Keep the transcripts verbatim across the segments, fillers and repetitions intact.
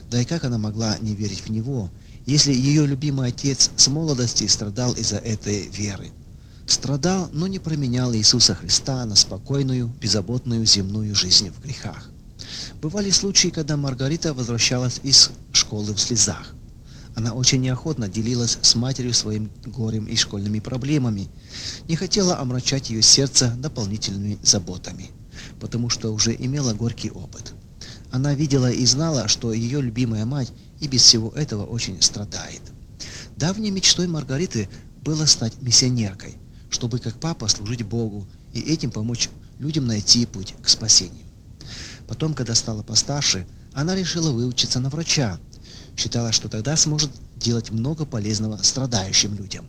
Да и как она могла не верить в него, если ее любимый отец с молодости страдал из-за этой веры? Страдал, но не променял Иисуса Христа на спокойную, беззаботную земную жизнь в грехах. Бывали случаи, когда Маргарита возвращалась из школы в слезах. Она очень неохотно делилась с матерью своим горем и школьными проблемами, не хотела омрачать ее сердце дополнительными заботами, потому что уже имела горький опыт. Она видела и знала, что ее любимая мать и без всего этого очень страдает. Давней мечтой Маргариты было стать миссионеркой, чтобы как папа служить Богу и этим помочь людям найти путь к спасению. Потом, когда стала постарше, она решила выучиться на врача, считала, что тогда сможет делать много полезного страдающим людям.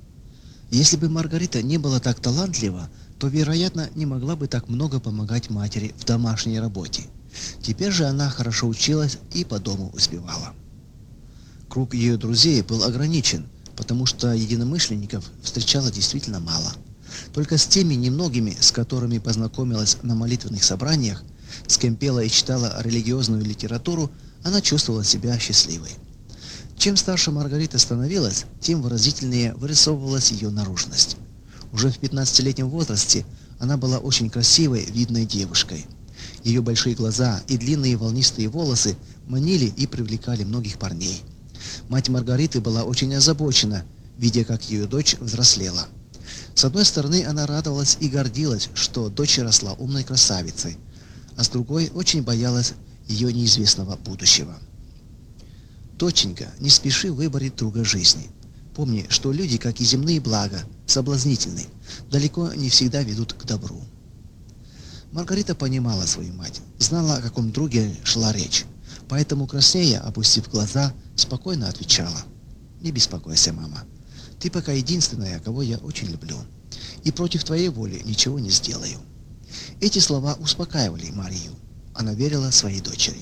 Если бы Маргарита не была так талантлива, то, вероятно, не могла бы так много помогать матери в домашней работе. Теперь же она хорошо училась и по дому успевала. Круг ее друзей был ограничен, потому что единомышленников встречала действительно мало. Только с теми немногими, с которыми познакомилась на молитвенных собраниях, с кем пела и читала религиозную литературу, она чувствовала себя счастливой. Чем старше Маргарита становилась, тем выразительнее вырисовывалась ее наружность. Уже в пятнадцатилетнем возрасте она была очень красивой, видной девушкой. Ее большие глаза и длинные волнистые волосы манили и привлекали многих парней. Мать Маргариты была очень озабочена, видя, как ее дочь взрослела. С одной стороны, она радовалась и гордилась, что дочь росла умной красавицей, а с другой очень боялась ее неизвестного будущего. «Доченька, не спеши в выборе друга жизни. Помни, что люди, как и земные блага, соблазнительны, далеко не всегда ведут к добру». Маргарита понимала свою мать, знала, о каком друге шла речь, поэтому, краснея, опустив глаза, спокойно отвечала: «Не беспокойся, мама. Ты пока единственная, кого я очень люблю, и против твоей воли ничего не сделаю». Эти слова успокаивали Марию. Она верила своей дочери.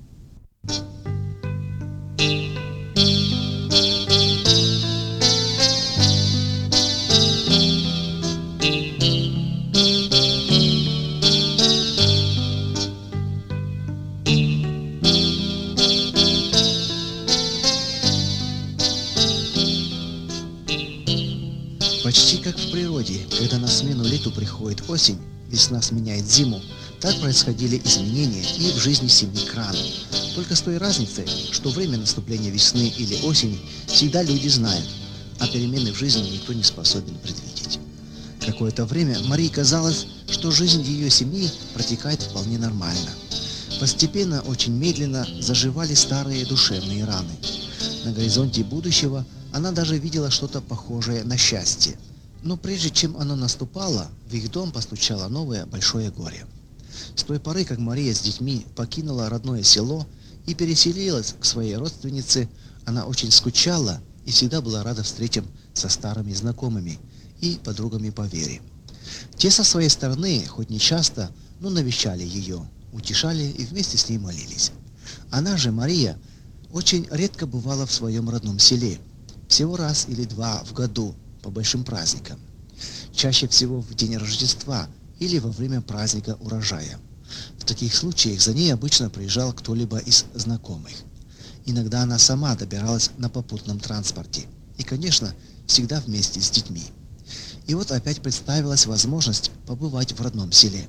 Почти как в природе, когда на смену лету приходит осень, весна сменяет зиму, так происходили изменения и в жизни семьи Кран. Только с той разницей, что время наступления весны или осени всегда люди знают, а перемены в жизни никто не способен предвидеть. Какое-то время Марии казалось, что жизнь ее семьи протекает вполне нормально. Постепенно, очень медленно заживали старые душевные раны. На горизонте будущего она даже видела что-то похожее на счастье. Но прежде чем оно наступало, в их дом постучало новое большое горе. С той поры, как Мария с детьми покинула родное село и переселилась к своей родственнице, она очень скучала и всегда была рада встречам со старыми знакомыми и подругами по вере. Те со своей стороны, хоть не часто, но навещали ее, утешали и вместе с ней молились. Она же, Мария, очень редко бывала в своем родном селе, всего раз или два в году по большим праздникам, чаще всего в день Рождества или во время праздника урожая. В таких случаях за ней обычно приезжал кто-либо из знакомых. Иногда она сама добиралась на попутном транспорте и, конечно, всегда вместе с детьми. И вот опять представилась возможность побывать в родном селе.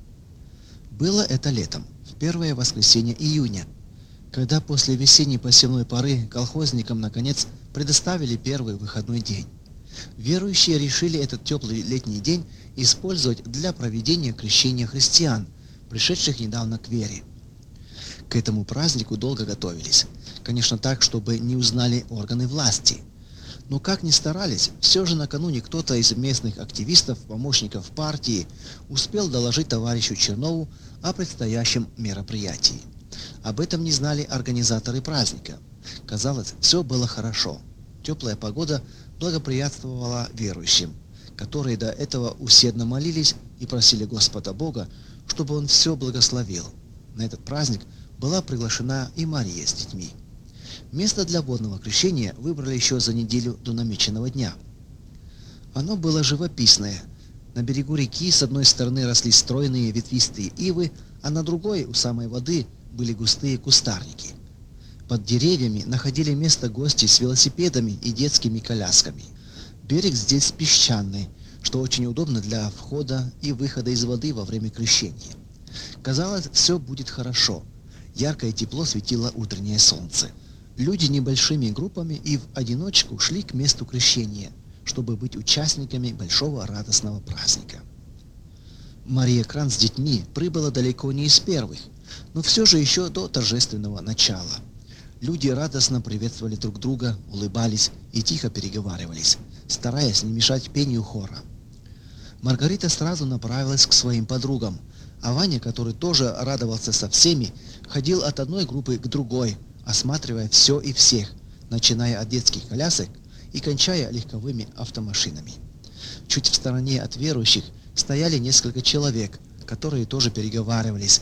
Было это летом, в первое воскресенье июня, когда после весенней посевной поры колхозникам наконец предоставили первый выходной день. Верующие решили этот теплый летний день использовать для проведения крещения христиан, пришедших недавно к вере. К этому празднику долго готовились, конечно так, чтобы не узнали органы власти. Но как ни старались, все же накануне кто-то из местных активистов, помощников партии, успел доложить товарищу Чернову о предстоящем мероприятии. Об этом не знали организаторы праздника. Казалось, все было хорошо. Теплая погода благоприятствовала верующим, которые до этого усердно молились и просили Господа Бога, чтобы Он все благословил. На этот праздник была приглашена и Мария с детьми. Место для водного крещения выбрали еще за неделю до намеченного дня. Оно было живописное. На берегу реки с одной стороны росли стройные ветвистые ивы, а на другой, у самой воды, были густые кустарники. Под деревьями находили место гости с велосипедами и детскими колясками. Берег здесь песчаный, что очень удобно для входа и выхода из воды во время крещения. Казалось, все будет хорошо. Яркое тепло светило утреннее солнце. Люди небольшими группами и в одиночку шли к месту крещения, чтобы быть участниками большого радостного праздника. Мария Кран с детьми прибыла далеко не из первых, но все же еще до торжественного начала. Люди радостно приветствовали друг друга, улыбались и тихо переговаривались, стараясь не мешать пению хора. Маргарита сразу направилась к своим подругам, а Ваня, который тоже радовался со всеми, ходил от одной группы к другой, осматривая все и всех, начиная от детских колясок и кончая легковыми автомашинами. Чуть в стороне от верующих стояли несколько человек, которые тоже переговаривались,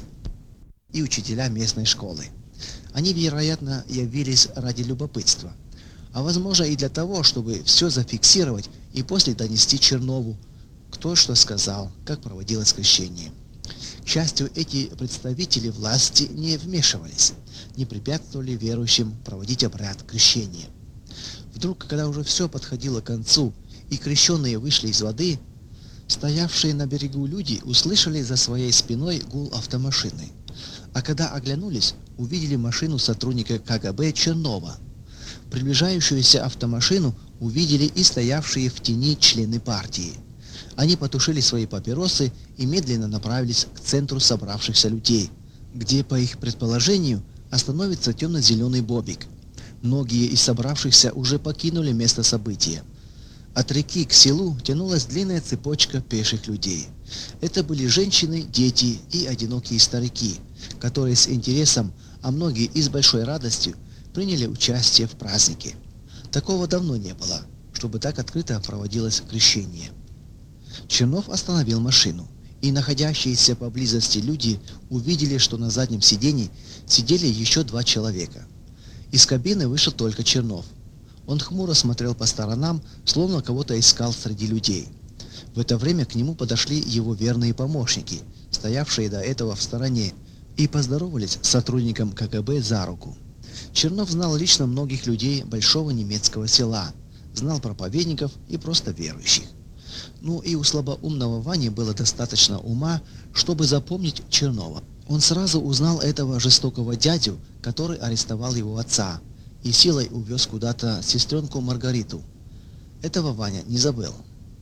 и учителя местной школы. Они, вероятно, явились ради любопытства, а возможно и для того, чтобы все зафиксировать и после донести Чернову, кто что сказал, как проводилось крещение. К счастью, эти представители власти не вмешивались, не препятствовали верующим проводить обряд крещения. Вдруг, когда уже все подходило к концу и крещенные вышли из воды, стоявшие на берегу люди услышали за своей спиной гул автомашины, а когда оглянулись, увидели машину сотрудника ка гэ бэ Чернова. Приближающуюся автомашину увидели и стоявшие в тени члены партии. Они потушили свои папиросы и медленно направились к центру собравшихся людей, где, по их предположению, остановится темно-зеленый бобик. Многие из собравшихся уже покинули место события. От реки к селу тянулась длинная цепочка пеших людей. Это были женщины, дети и одинокие старики, которые с интересом, а многие и с большой радостью, приняли участие в празднике. Такого давно не было, чтобы так открыто проводилось крещение. Чернов остановил машину, и находящиеся поблизости люди увидели, что на заднем сиденье сидели еще два человека. Из кабины вышел только Чернов. Он хмуро смотрел по сторонам, словно кого-то искал среди людей. В это время к нему подошли его верные помощники, стоявшие до этого в стороне, и поздоровались с сотрудником ка гэ бэ за руку. Чернов знал лично многих людей большого немецкого села, знал проповедников и просто верующих. Ну и у слабоумного Вани было достаточно ума, чтобы запомнить Чернова. Он сразу узнал этого жестокого дядю, который арестовал его отца и силой увез куда-то сестренку Маргариту. Этого Ваня не забыл.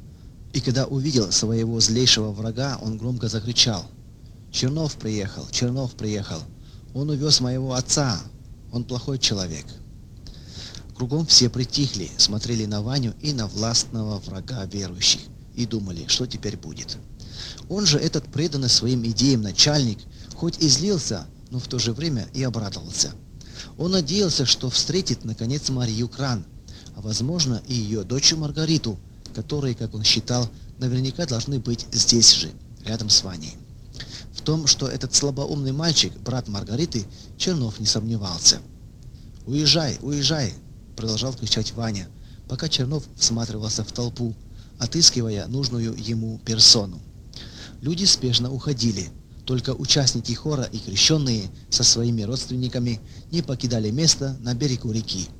И когда увидел своего злейшего врага, он громко закричал: «Чернов приехал! Чернов приехал! Он увез моего отца! Он плохой человек!» Кругом все притихли, смотрели на Ваню и на властного врага верующих и думали, что теперь будет. Он же, этот преданный своим идеям начальник, хоть и злился, но в то же время и обрадовался. Он надеялся, что встретит наконец Марию Кран, а возможно и ее дочь Маргариту, которые, как он считал, наверняка должны быть здесь же, рядом с Ваней. В том, что этот слабоумный мальчик, брат Маргариты, Чернов не сомневался. «Уезжай, уезжай!» — продолжал кричать Ваня, пока Чернов всматривался в толпу, отыскивая нужную ему персону. Люди спешно уходили, только участники хора и крещенные со своими родственниками не покидали место на берегу реки.